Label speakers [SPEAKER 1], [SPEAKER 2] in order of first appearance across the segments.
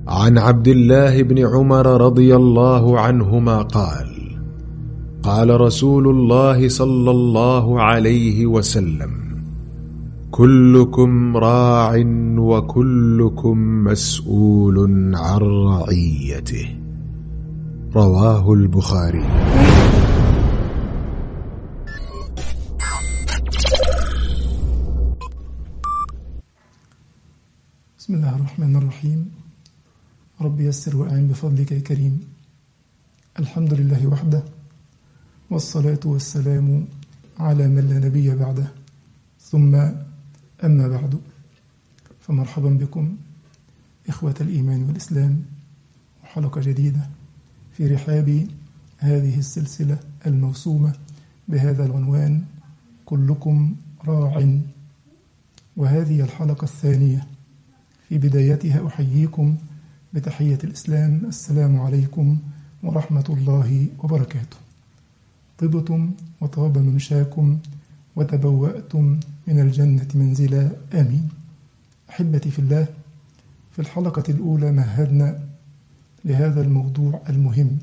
[SPEAKER 1] عن عبد الله بن عمر رضي الله عنهما قال: قال رسول الله صلى الله عليه وسلم: كلكم راع وكلكم مسؤول عن رعيته. رواه البخاري.
[SPEAKER 2] بسم الله الرحمن الرحيم. رب يسر وأعن بفضلك يا كريم. الحمد لله وحده، والصلاة والسلام على من لا نبي بعده، ثم أما بعد، فمرحبا بكم إخوة الإيمان والإسلام، وحلقة جديدة في رحاب هذه السلسلة الموسومة بهذا العنوان: كلكم راع. وهذه الحلقة الثانية. في بدايتها أحييكم بتحية الإسلام: السلام عليكم ورحمة الله وبركاته. طبتم وطاب ممشاكم وتبوأتم من الجنة منزلا، آمين. أحبتي في الله، في الحلقة الأولى مهدنا لهذا الموضوع المهم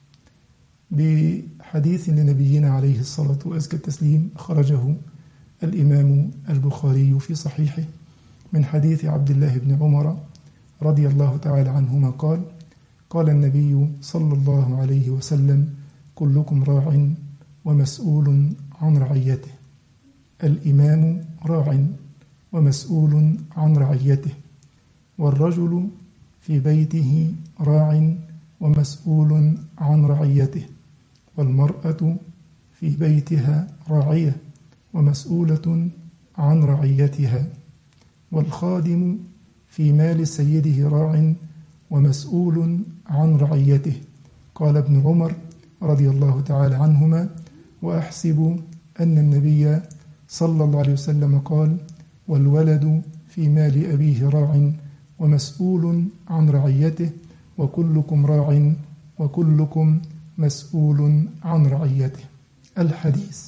[SPEAKER 2] بحديث لنبينا عليه الصلاة وأزكى التسليم، خرجه الإمام البخاري في صحيحه من حديث عبد الله بن عمر رضي الله تعالى عنهما قال: قال النبي صلى الله عليه وسلم: كلكم راع ومسؤول عن رعيته. الإمام راع ومسؤول عن رعيته، والرجل في بيته راع ومسؤول عن رعيته، والمرأة في بيتها راعية ومسؤولة عن رعيتها، والخادم في مال سيده راع ومسؤول عن رعيته. قال ابن عمر رضي الله تعالى عنهما: وأحسب أن النبي صلى الله عليه وسلم قال: والولد في مال أبيه راع ومسؤول عن رعيته، وكلكم راع وكلكم مسؤول عن رعيته. الحديث.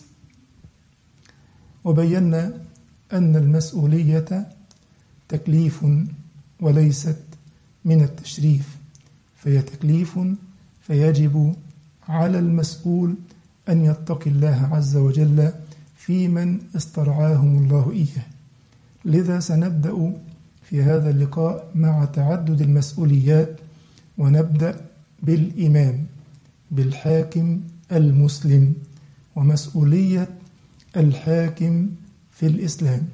[SPEAKER 2] وبينا أن المسؤولية تكليف وليست من التشريف، فهي تكليف، فيجب على المسؤول أن يتقي الله عز وجل في من استرعاهم الله إياه. لذا سنبدأ في هذا اللقاء مع تعدد المسؤوليات، ونبدأ بالإمام، بالحاكم المسلم، ومسؤولية الحاكم في الإسلام.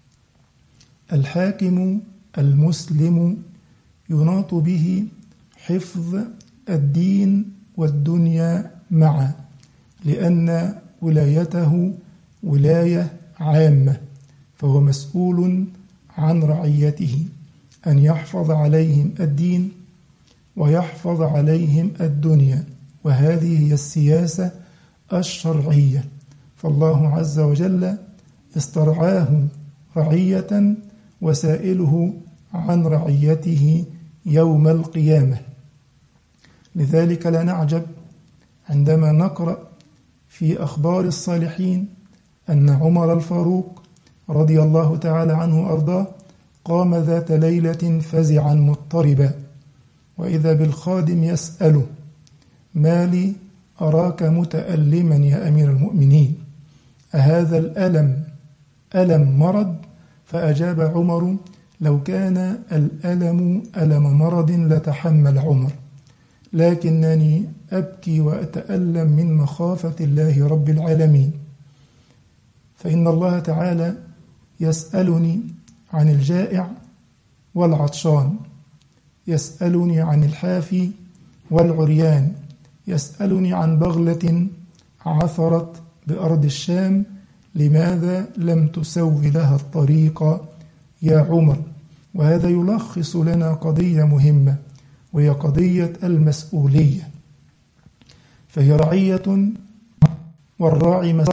[SPEAKER 2] الحاكم المسلم يناط به حفظ الدين والدنيا معا، لأن ولايته ولاية عامة، فهو مسؤول عن رعيته أن يحفظ عليهم الدين ويحفظ عليهم الدنيا، وهذه هي السياسة الشرعية. فالله عز وجل استرعاه رعية وسائله عن رعيته يوم القيامة. لذلك لا نعجب عندما نقرأ في أخبار الصالحين أن عمر الفاروق رضي الله تعالى عنه وأرضاه قام ذات ليلة فزعا مضطربا، وإذا بالخادم يسأله: ما لي أراك متألما يا أمير المؤمنين؟ أهذا الألم ألم مرض؟ فأجاب عمر: لو كان الألم ألم مرض لتحمل عمر، لكنني أبكي وأتألم من مخافة الله رب العالمين، فإن الله تعالى يسألني عن الجائع والعطشان، يسألني عن الحافي والعريان، يسألني عن بغلة عثرت بأرض الشام، لماذا لم تسوي لها الطريق يا عمر؟ وهذا يلخص لنا قضية مهمة، وهي قضية المسؤولية. فهي رعية، والراعي مسؤول.